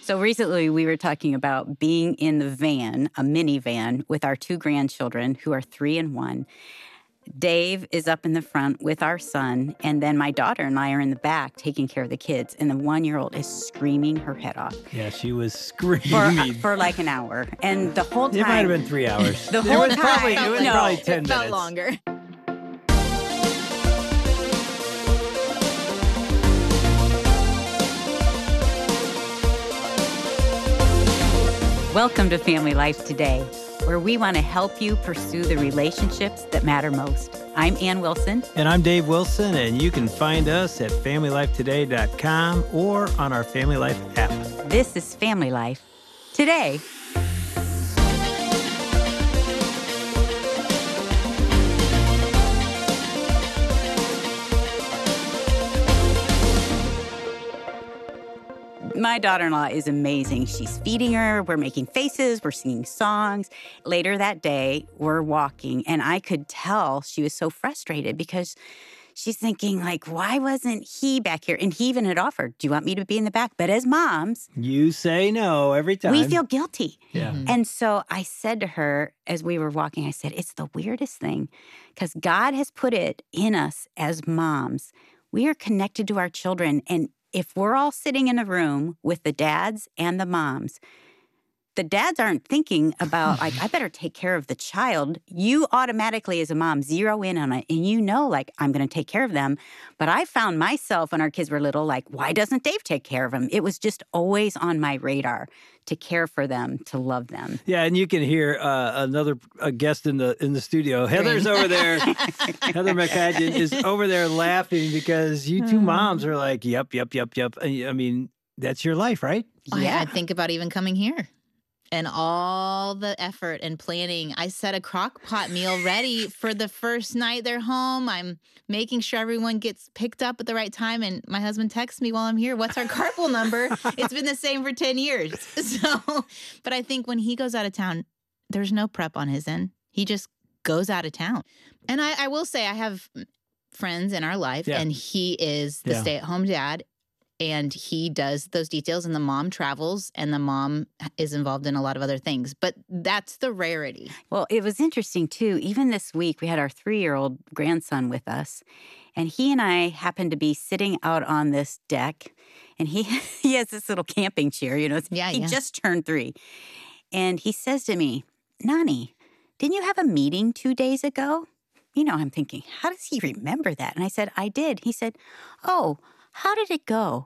So recently we were talking about being in the van, a minivan, with our two grandchildren who are 3 and 1. Dave is up in the front with our son, and then my daughter and I are in the back taking care of the kids, and the 1-year-old is screaming her head off. Yeah, she was screaming. For like an hour. And the whole time... It might have been 3 hours. The whole time... It was probably 10 minutes. It felt longer. Welcome to Family Life Today, where we want to help you pursue the relationships that matter most. I'm Ann Wilson. And I'm Dave Wilson, and you can find us at FamilyLifeToday.com or on our Family Life app. This is Family Life Today. My daughter-in-law is amazing. She's feeding her, we're making faces, we're singing songs. Later that day, we're walking, and I could tell she was so frustrated because she's thinking, like, why wasn't he back here? And he even had offered, do you want me to be in the back? But as moms... You say no every time. We feel guilty. Yeah. And so I said to her, as we were walking, I said, it's the weirdest thing, because God has put it in us as moms. We are connected to our children, and if we're all sitting in a room with the dads and the moms, the dads aren't thinking about, like, I better take care of the child. You automatically, as a mom, zero in on it. And you know, like, I'm going to take care of them. But I found myself when our kids were little, like, why doesn't Dave take care of them? It was just always on my radar to care for them, to love them. Yeah, and you can hear another guest in the studio. Heather's over there. Heather McFadden is over there laughing because you two moms are like, yep. I mean, that's your life, right? Yeah. I think about even coming here. And all the effort and planning. I set a crock pot meal ready for the first night they're home. I'm making sure everyone gets picked up at the right time. And my husband texts me while I'm here, what's our carpool number? It's been the same for 10 years. But I think when he goes out of town, there's no prep on his end. He just goes out of town. And I will say I have friends in our life, and he is the stay-at-home dad. And he does those details, and the mom travels, and the mom is involved in a lot of other things. But that's the rarity. Well, it was interesting, too. Even this week, we had our 3-year-old grandson with us, and he and I happened to be sitting out on this deck, and he has this little camping chair, you know. He just turned 3. And he says to me, Nani, didn't you have a meeting 2 days ago? You know, I'm thinking, how does he remember that? And I said, I did. He said, oh, how did it go?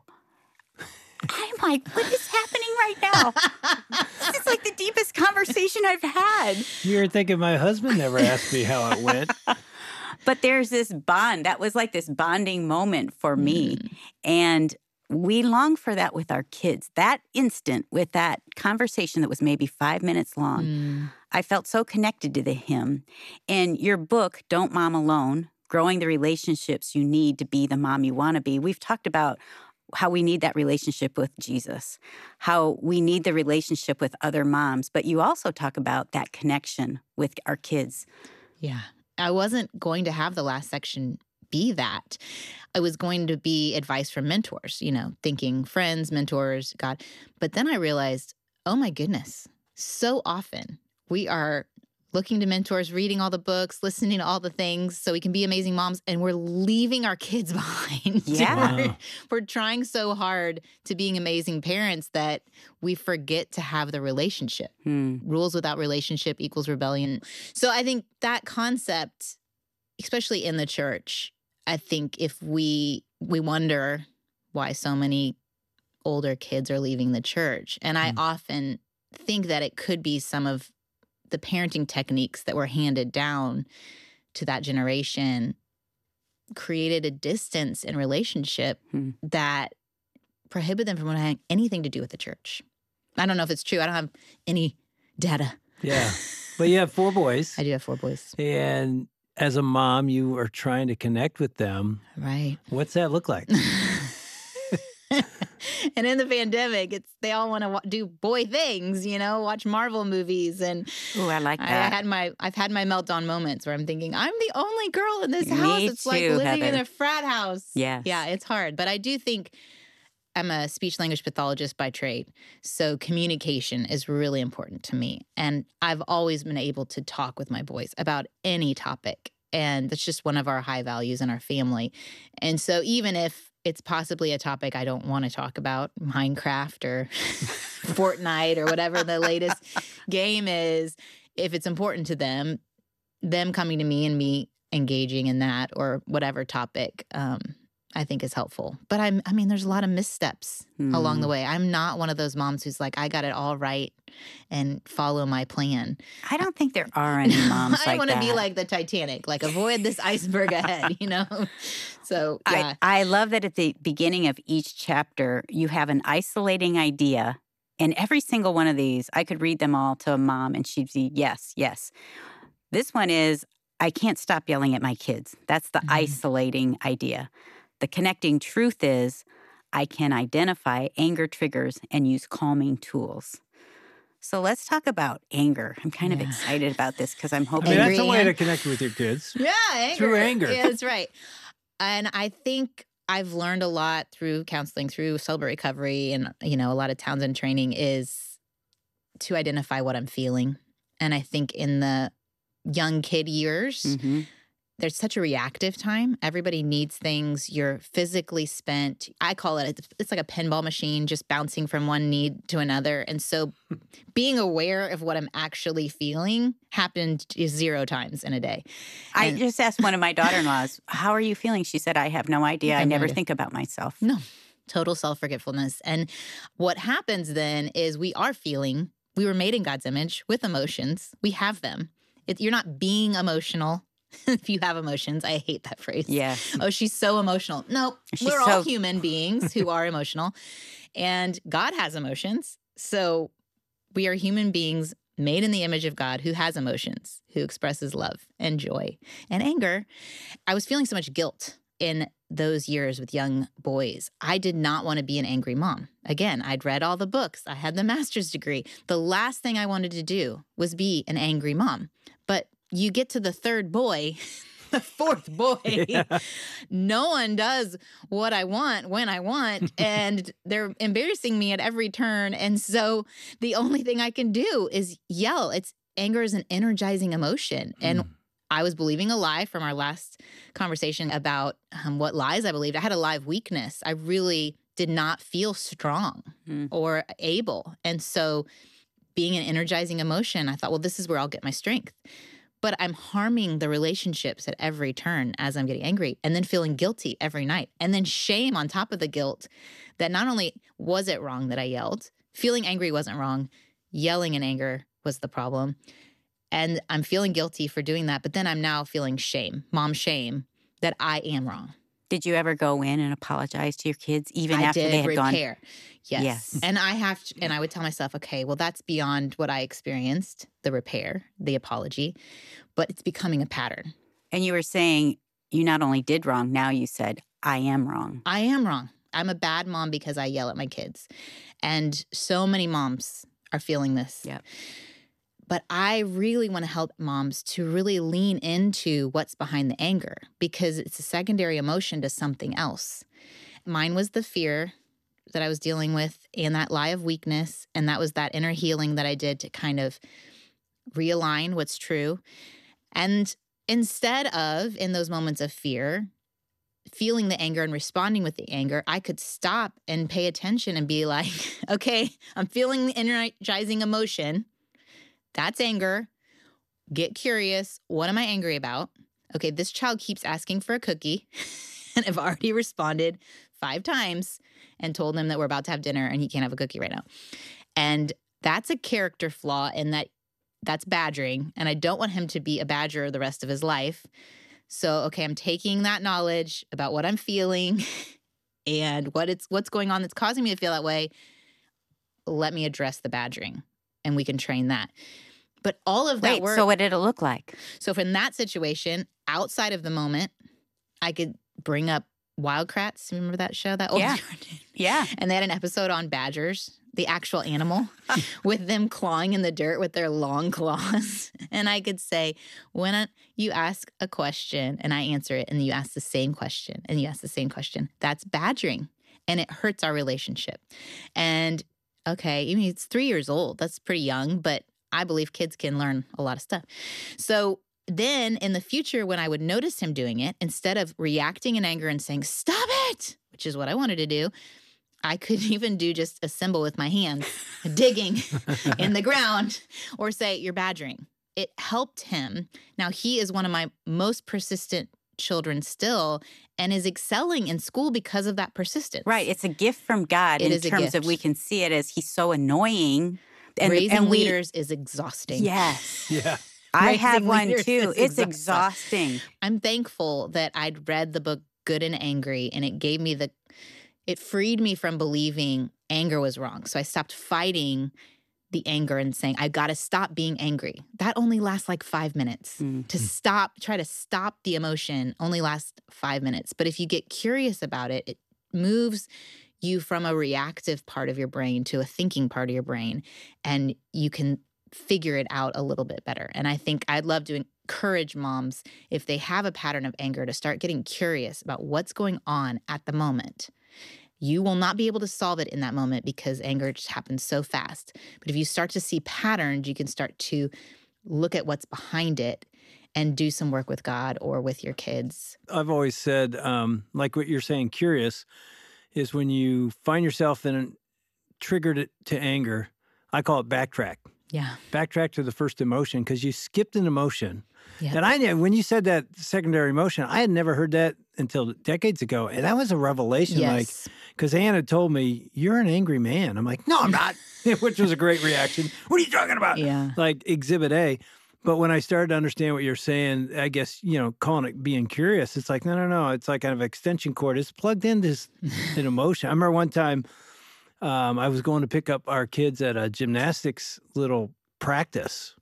I'm like, what is happening right now? This is like the deepest conversation I've had. You're thinking my husband never asked me how it went. But there's this bond. That was like this bonding moment for me. And we long for that with our kids. That instant with that conversation that was maybe 5 minutes long, I felt so connected to him. And your book, Don't Mom Alone, Growing the Relationships You Need to Be the Mom You Want to Be, we've talked about how we need that relationship with Jesus, how we need the relationship with other moms. But you also talk about that connection with our kids. Yeah. I wasn't going to have the last section be that. I was going to be advice from mentors, you know, thinking friends, mentors, God. But then I realized, oh my goodness, so often we are looking to mentors, reading all the books, listening to all the things so we can be amazing moms, and we're leaving our kids behind. Yeah. We're trying so hard to being amazing parents that we forget to have the relationship. Rules without relationship equals rebellion. So I think that concept, especially in the church, I think if we wonder why so many older kids are leaving the church. And I often think that it could be some of the parenting techniques that were handed down to that generation created a distance in relationship that prohibited them from having anything to do with the church. I don't know if it's true. I don't have any data. Yeah. But you have 4 boys. I do have 4 boys. And as a mom, you are trying to connect with them. Right. What's that look like? And in the pandemic, they all want to do boy things, you know, watch Marvel movies. And oh, I like that. I've had my meltdown moments where I'm thinking, I'm the only girl in this house. It's like living in a frat house. Yes. Yeah, it's hard. But I do think I'm a speech language pathologist by trade. So communication is really important to me. And I've always been able to talk with my boys about any topic. And that's just one of our high values in our family. And so even if it's possibly a topic I don't want to talk about, Minecraft or Fortnite or whatever the latest game is, if it's important to them coming to me and me engaging in that or whatever topic, I think is helpful. But I mean, there's a lot of missteps along the way. I'm not one of those moms who's like, I got it all right and follow my plan. I don't think there are any moms like that. I want to be like the Titanic, like avoid this iceberg ahead, So, yeah. I love that at the beginning of each chapter, you have an isolating idea. And every single one of these, I could read them all to a mom and she'd be, yes, yes. This one is, I can't stop yelling at my kids. That's the isolating idea. The connecting truth is, I can identify anger triggers and use calming tools. So let's talk about anger. I'm kind of excited about this because I'm hoping that's a way to connect with your kids. Yeah, anger. Through anger. Yeah, that's right. And I think I've learned a lot through counseling, through Celebrate Recovery, and a lot of Townsend training is to identify what I'm feeling. And I think in the young kid years, there's such a reactive time. Everybody needs things. You're physically spent. I call it's like a pinball machine just bouncing from one need to another. And so being aware of what I'm actually feeling happened 0 times in a day. I just asked one of my daughter-in-laws, how are you feeling? She said, I have no idea. I never think about myself. No, total self-forgetfulness. And what happens then is we were made in God's image with emotions. We have them. You're not being emotional. If you have emotions, I hate that phrase. Yeah. Oh, she's so emotional. No, we're all human beings who are emotional. And God has emotions. So we are human beings made in the image of God who has emotions, who expresses love and joy and anger. I was feeling so much guilt in those years with young boys. I did not want to be an angry mom. Again, I'd read all the books. I had the master's degree. The last thing I wanted to do was be an angry mom. But you get to the third boy, the fourth boy, no one does what I want when I want, and they're embarrassing me at every turn. And so the only thing I can do is yell. Anger is an energizing emotion. And I was believing a lie from our last conversation about what lies I believed. I had a live weakness. I really did not feel strong or able. And so being an energizing emotion, I thought, well, this is where I'll get my strength. But I'm harming the relationships at every turn as I'm getting angry, and then feeling guilty every night, and then shame on top of the guilt that not only was it wrong that I yelled, feeling angry wasn't wrong, yelling in anger was the problem. And I'm feeling guilty for doing that, but then I'm now feeling shame, mom shame, that I am wrong. Did you ever go in and apologize to your kids even after they had gone? Repair. Yes. And I would tell myself, okay, well, that's beyond what I experienced, the repair, the apology, but it's becoming a pattern. And you were saying you not only did wrong, now you said, I am wrong. I am wrong. I'm a bad mom because I yell at my kids. And so many moms are feeling this. Yeah. But I really want to help moms to really lean into what's behind the anger, because it's a secondary emotion to something else. Mine was the fear that I was dealing with and that lie of weakness. And that was that inner healing that I did to kind of realign what's true. And instead of, in those moments of fear, feeling the anger and responding with the anger, I could stop and pay attention and be like, okay, I'm feeling the energizing emotion. That's anger. Get curious. What am I angry about? Okay, this child keeps asking for a cookie, and I've already responded 5 times and told him that we're about to have dinner and he can't have a cookie right now. And that's a character flaw in that's badgering, and I don't want him to be a badger the rest of his life. So, okay, I'm taking that knowledge about what I'm feeling and what's going on that's causing me to feel that way. Let me address the badgering, and we can train that. But all of that work. So what did it look like? So from that situation, outside of the moment, I could bring up Wild Kratts. Remember that show? That old cartoon? Yeah. And they had an episode on badgers, the actual animal, with them clawing in the dirt with their long claws. And I could say, when you ask a question and I answer it, and you ask the same question and you ask the same question, that's badgering. and it hurts our relationship. And okay, I mean, it's 3 years old. That's pretty young, but I believe kids can learn a lot of stuff. So then in the future, when I would notice him doing it, instead of reacting in anger and saying, stop it, which is what I wanted to do, I could even do just a symbol with my hands, digging in the ground, or say, you're badgering. It helped him. Now, he is one of my most persistent children still and is excelling in school because of that persistence. Right. It's a gift from God in terms of we can see it as he's so annoying. Raising leaders is exhausting. Yes. Yeah. I have one too. It's exhausting. I'm thankful that I'd read the book Good and Angry, and it gave me it freed me from believing anger was wrong. So I stopped fighting the anger and saying, I got to stop being angry. That only lasts like 5 minutes. To try to stop the emotion only lasts 5 minutes. But if you get curious about it, it moves you from a reactive part of your brain to a thinking part of your brain, and you can figure it out a little bit better. And I think I'd love to encourage moms, if they have a pattern of anger, to start getting curious about what's going on at the moment. You will not be able to solve it in that moment because anger just happens so fast. But if you start to see patterns, you can start to look at what's behind it and do some work with God or with your kids. I've always said, like what you're saying, curious, is when you find yourself triggered to anger, I call it backtrack. Yeah. Backtrack to the first emotion, because you skipped an emotion. Yep. And when you said that secondary emotion, I had never heard that until decades ago. And that was a revelation. Yes. Because Ann had told me, you're an angry man. I'm like, no, I'm not, which was a great reaction. What are you talking about? Yeah. Like Exhibit A. But when I started to understand what you're saying, I guess, calling it being curious, it's like, no. It's like kind of extension cord. It's plugged into an emotion. I remember one time I was going to pick up our kids at a gymnastics little practice.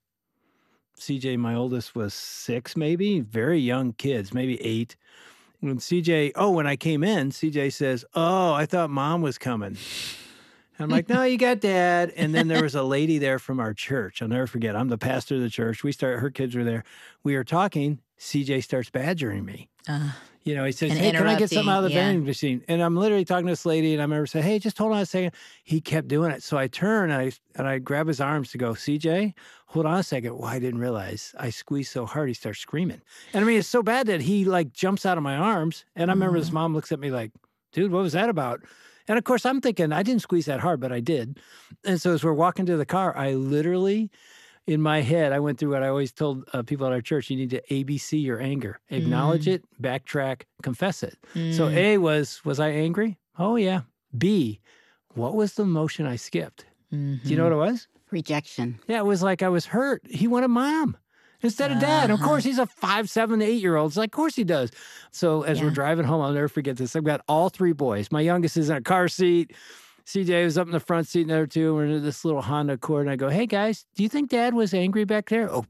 CJ, my oldest, was 6 maybe, very young kids, maybe 8. When I came in, CJ says, oh, I thought Mom was coming. I'm like, no, you got Dad. And then there was a lady there from our church. I'll never forget. I'm the pastor of the church. Her kids were there. We were talking. CJ starts badgering me. He says, hey, can I get something out of the vending machine? And I'm literally talking to this lady, and I remember saying, hey, just hold on a second. He kept doing it. So I turn, and I grab his arms to go, CJ, hold on a second. Well, I didn't realize I squeezed so hard, he starts screaming. And I mean, it's so bad that he jumps out of my arms. And I remember his mom looks at me like, dude, what was that about? And of course, I'm thinking, I didn't squeeze that hard, but I did. And so as we're walking to the car, I literally, in my head, I went through what I always told people at our church: you need to ABC your anger, acknowledge it, backtrack, confess it. So A was I angry? Oh, yeah. B, what was the emotion I skipped? Do you know what it was? Rejection. Yeah, it was like I was hurt. He wanted Mom instead of Dad. Of course, he's a 5, 7, 8-year-old. It's like, of course he does. So as we're driving home, I'll never forget this. I've got all 3 boys. My youngest is in a car seat. CJ was up in the front seat, and the other 2 were in this little Honda Accord. And I go, hey, guys, do you think Dad was angry back there? Oh,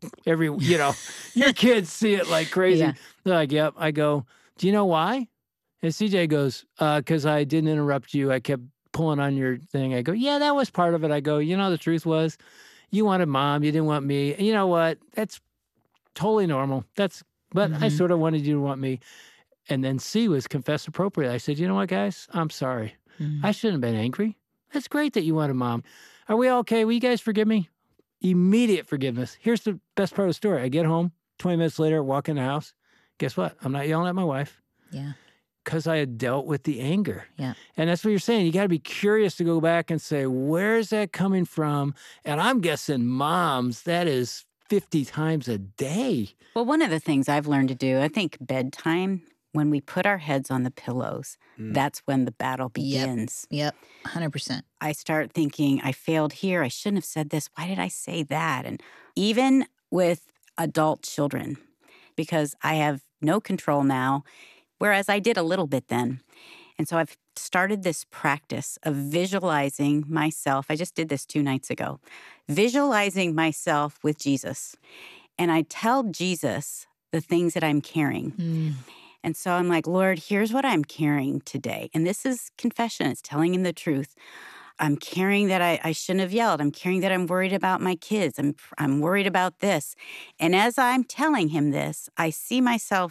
your kids see it like crazy. Yeah. They're like, yep. I go, do you know why? And CJ goes, because I didn't interrupt you. I kept pulling on your thing. I go, yeah, that was part of it. I go, the truth was you wanted Mom. You didn't want me. And you know what? That's totally normal. But I sort of wanted you to want me. And then C was confess appropriately. I said, you know what, guys? I'm sorry. I shouldn't have been angry. That's great that you wanted Mom. Are we okay? Will you guys forgive me? Immediate forgiveness. Here's the best part of the story. I get home, 20 minutes later, walk in the house. Guess what? I'm not yelling at my wife. Yeah. Because I had dealt with the anger. Yeah. And that's what you're saying. You got to be curious to go back and say, where's that coming from? And I'm guessing moms, that is 50 times a day. Well, one of the things I've learned to do, I think bedtime, when we put our heads on the pillows, that's when the battle begins. Yep. 100%. I start thinking, I failed here. I shouldn't have said this. Why did I say that? And even with adult children, because I have no control now, whereas I did a little bit then. And so I've started this practice of visualizing myself. I just did this 2 nights ago. Visualizing myself with Jesus. And I tell Jesus the things that I'm carrying. And so I'm like, Lord, here's what I'm carrying today. And this is confession. It's telling him the truth. I'm carrying that I shouldn't have yelled. I'm carrying that I'm worried about my kids. I'm worried about this. And as I'm telling him this, I see myself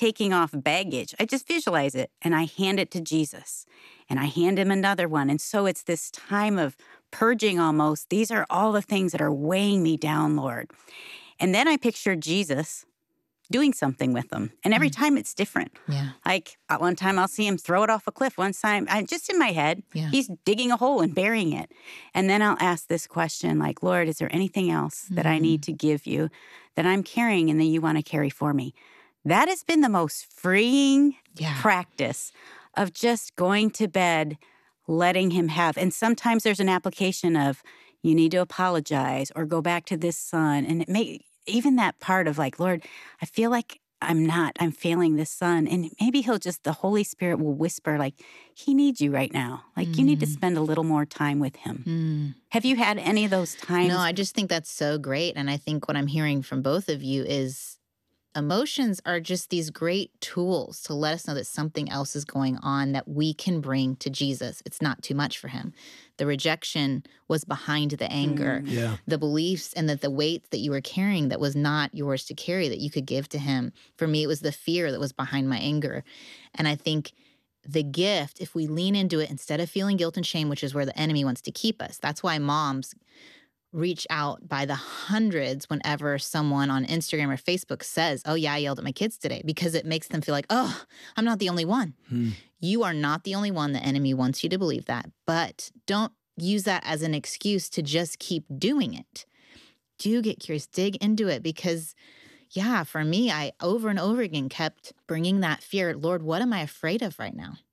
taking off baggage. I just visualize it and I hand it to Jesus and I hand him another one. And so it's this time of purging almost. These are all the things that are weighing me down, Lord. And then I picture Jesus doing something with them. And every time it's different. Yeah. Like one time I'll see him throw it off a cliff. One time, just in my head, he's digging a hole and burying it. And then I'll ask this question like, Lord, is there anything else that I need to give you that I'm carrying and that you want to carry for me? That has been the most freeing practice of just going to bed, letting him have. And sometimes there's an application of you need to apologize or go back to this son. And it may even that part of like, Lord, I feel like I'm failing this son. And maybe the Holy Spirit will whisper like, he needs you right now. Like you need to spend a little more time with him. Have you had any of those times? No, I just think that's so great. And I think what I'm hearing from both of you is emotions are just these great tools to let us know that something else is going on that we can bring to Jesus. It's not too much for him. The rejection was behind the anger, the beliefs and the weight that you were carrying that was not yours to carry that you could give to him. For me, it was the fear that was behind my anger. And I think the gift, if we lean into it instead of feeling guilt and shame, which is where the enemy wants to keep us, that's why moms reach out by the hundreds whenever someone on Instagram or Facebook says, oh yeah, I yelled at my kids today, because it makes them feel like, oh, I'm not the only one. You are not the only one. The enemy wants you to believe that, but don't use that as an excuse to just keep doing it. Do get curious, dig into it, because for me, I over and over again kept bringing that fear. Lord, what am I afraid of right now?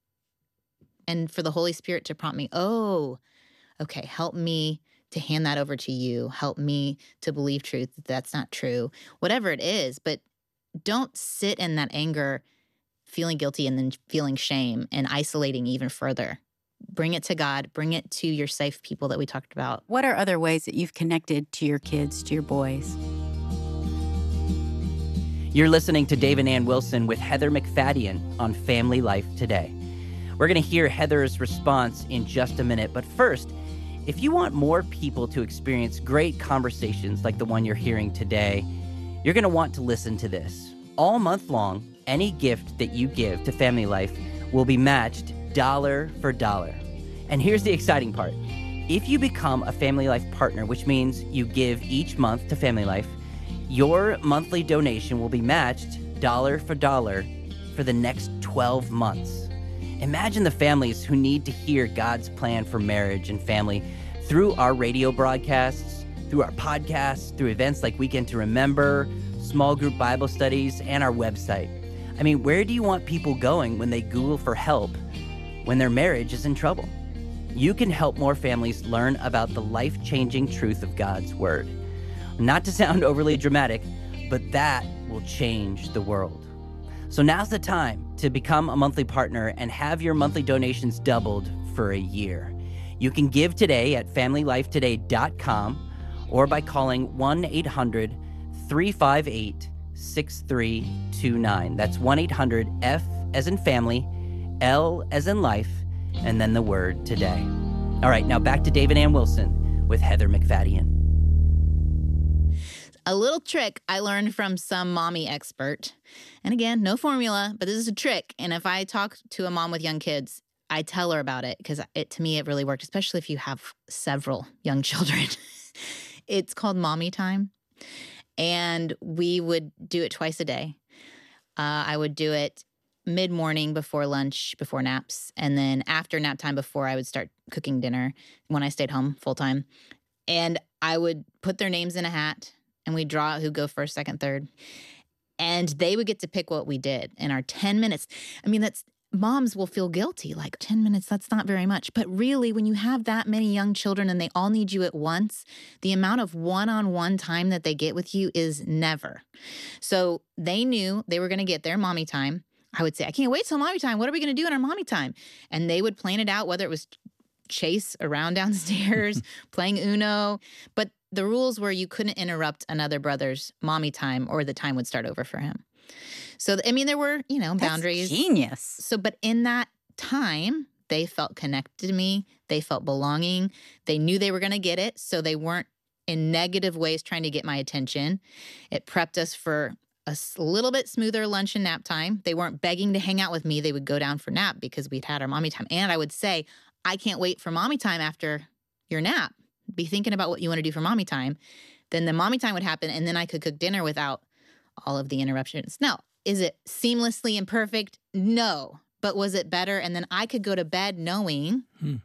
And for the Holy Spirit to prompt me, oh, okay, help me to hand that over to you. Help me to believe truth that's not true, whatever it is. But don't sit in that anger, feeling guilty and then feeling shame and isolating even further. Bring it to God. Bring it to your safe people that we talked about. What are other ways that you've connected to your kids, to your boys? You're listening to Dave and Ann Wilson with Heather McFadden on Family Life Today. We're going to hear Heather's response in just a minute, but first, if you want more people to experience great conversations like the one you're hearing today, you're going to want to listen to this. All month long, any gift that you give to Family Life will be matched dollar for dollar. And here's the exciting part. If you become a Family Life partner, which means you give each month to Family Life, your monthly donation will be matched dollar for dollar for the next 12 months. Imagine the families who need to hear God's plan for marriage and family through our radio broadcasts, through our podcasts, through events like Weekend to Remember, small group Bible studies, and our website. I mean, where do you want people going when they Google for help when their marriage is in trouble? You can help more families learn about the life-changing truth of God's Word. Not to sound overly dramatic, but that will change the world. So now's the time to become a monthly partner and have your monthly donations doubled for a year. You can give today at FamilyLifeToday.com or by calling 1-800-358-6329. That's 1-800-F as in family, L as in life, and then the word today. All right, now back to Dave and Ann Wilson with Heather McFadden. A little trick I learned from some mommy expert. And again, no formula, but this is a trick. And if I talk to a mom with young kids, I tell her about it because to me, it really worked, especially if you have several young children. It's called mommy time. And we would do it twice a day. I would do it mid-morning before lunch, before naps, and then after nap time before I would start cooking dinner when I stayed home full time. And I would put their names in a hat and we'd draw out who'd go first, second, third. And they would get to pick what we did in our 10 minutes. I mean, moms will feel guilty, like 10 minutes, that's not very much. But really, when you have that many young children and they all need you at once, the amount of one-on-one time that they get with you is never. So they knew they were going to get their mommy time. I would say, I can't wait till mommy time. What are we going to do in our mommy time? And they would plan it out, whether it was chase around downstairs, playing Uno. But the rules were you couldn't interrupt another brother's mommy time or the time would start over for him. So, I mean, there were, boundaries. Genius. So, but in that time, they felt connected to me. They felt belonging. They knew they were going to get it. So they weren't in negative ways trying to get my attention. It prepped us for little bit smoother lunch and nap time. They weren't begging to hang out with me. They would go down for nap because we'd had our mommy time. And I would say, I can't wait for mommy time after your nap. Be thinking about what you want to do for mommy time. Then the mommy time would happen, and then I could cook dinner without all of the interruptions. Now, is it seamlessly and perfect? No. But was it better? And then I could go to bed knowing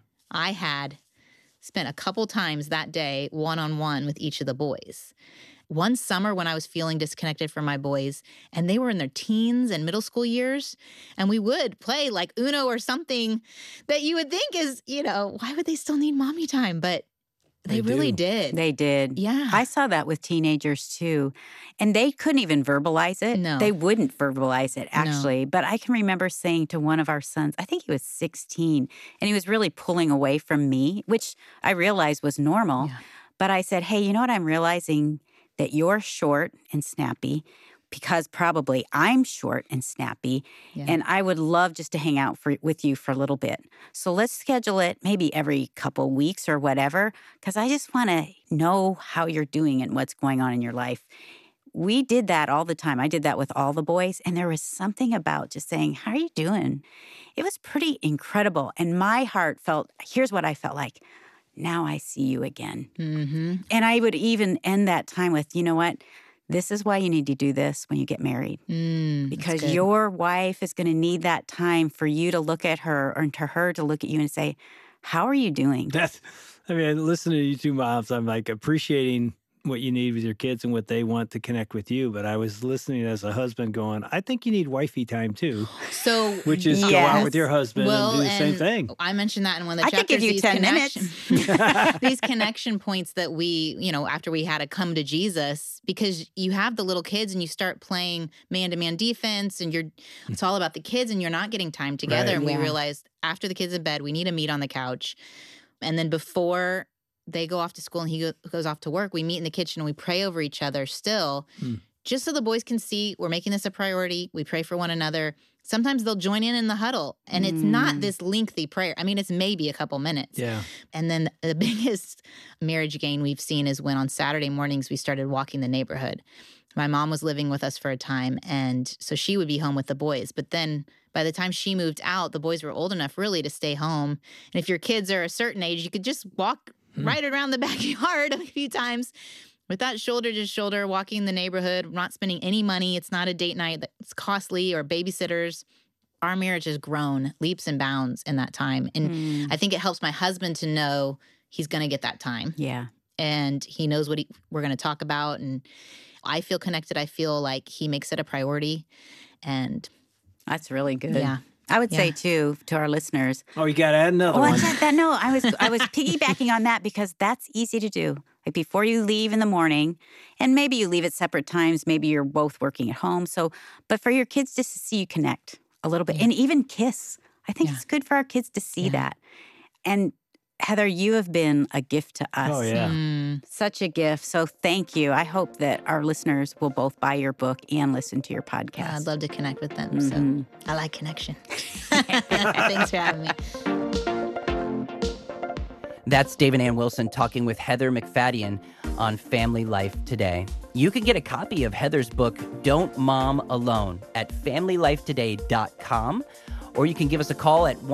I had spent a couple times that day one-on-one with each of the boys. One summer when I was feeling disconnected from my boys, and they were in their teens and middle school years, and we would play like Uno or something that you would think is, why would they still need mommy time? But they really did. They did. Yeah. I saw that with teenagers too. And they couldn't even verbalize it. No. They wouldn't verbalize it, actually. No. But I can remember saying to one of our sons, I think he was 16, and he was really pulling away from me, which I realized was normal. Yeah. But I said, hey, you know what I'm realizing? That you're short and snappy because probably I'm short and snappy, and I would love just to hang out with you for a little bit. So let's schedule it maybe every couple weeks or whatever, because I just want to know how you're doing and what's going on in your life. We did that all the time. I did that with all the boys, and there was something about just saying, how are you doing? It was pretty incredible, and my heart here's what I felt like. Now I see you again. Mm-hmm. And I would even end that time with, you know what? This is why you need to do this when you get married. Because your wife is going to need that time for you to look at her or to her to look at you and say, how are you doing? Listening to you two moms, I'm like appreciating what you need with your kids and what they want to connect with you. But I was listening as a husband going, I think you need wifey time too. So, which is go out with your husband and do the same thing. I mentioned that in one of the chapters. I could give you 10 minutes. These connection points that we, after we had to come to Jesus, because you have the little kids and you start playing man-to-man defense and it's all about the kids and you're not getting time together. Right. And we realized after the kids in bed, we need to meet on the couch. And then before they go off to school and he goes off to work, we meet in the kitchen and we pray over each other still, just so the boys can see we're making this a priority. We pray for one another. Sometimes they'll join in the huddle, and it's not this lengthy prayer. I mean, it's maybe a couple minutes. Yeah. And then the biggest marriage gain we've seen is when on Saturday mornings we started walking the neighborhood. My mom was living with us for a time, and so she would be home with the boys. But then by the time she moved out, the boys were old enough really to stay home. And if your kids are a certain age, you could just walk right around the backyard a few times with that shoulder to shoulder, walking the neighborhood, not spending any money. It's not a date night that's costly or babysitters. Our marriage has grown leaps and bounds in that time. And I think it helps my husband to know he's going to get that time. Yeah. And he knows what we're going to talk about. And I feel connected. I feel like he makes it a priority. And that's really good. Yeah. I would say, too, to our listeners. Oh, you got to add another one. No, I was piggybacking on that because that's easy to do. Like before you leave in the morning, and maybe you leave at separate times. Maybe you're both working at home. But for your kids just to see you connect a little bit and even kiss. I think it's good for our kids to see that. And Heather, you have been a gift to us. Oh, yeah. Such a gift. So thank you. I hope that our listeners will both buy your book and listen to your podcast. I'd love to connect with them. So I like connection. Thanks for having me. That's Dave and Ann Wilson talking with Heather McFadyen on Family Life Today. You can get a copy of Heather's book, Don't Mom Alone, at FamilyLifeToday.com, or you can give us a call at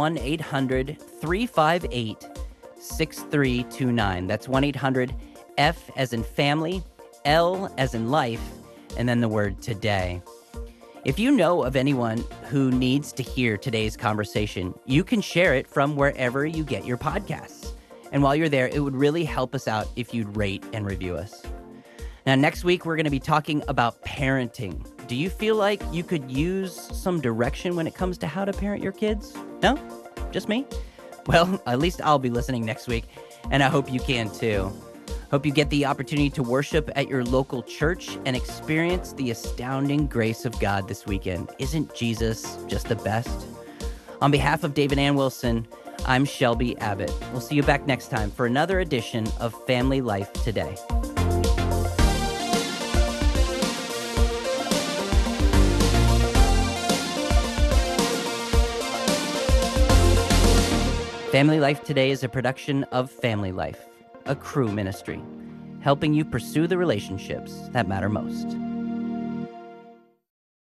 1-800-358-6329. That's 1-800-F as in family, L as in life, and then the word today. If you know of anyone who needs to hear today's conversation, you can share it from wherever you get your podcasts. And while you're there, it would really help us out if you'd rate and review us. Now, next week, we're going to be talking about parenting. Do you feel like you could use some direction when it comes to how to parent your kids? No? Just me? Well, at least I'll be listening next week, and I hope you can too. Hope you get the opportunity to worship at your local church and experience the astounding grace of God this weekend. Isn't Jesus just the best? On behalf of Dave and Ann Wilson, I'm Shelby Abbott. We'll see you back next time for another edition of Family Life Today. Family Life Today is a production of Family Life, a Cru ministry, helping you pursue the relationships that matter most.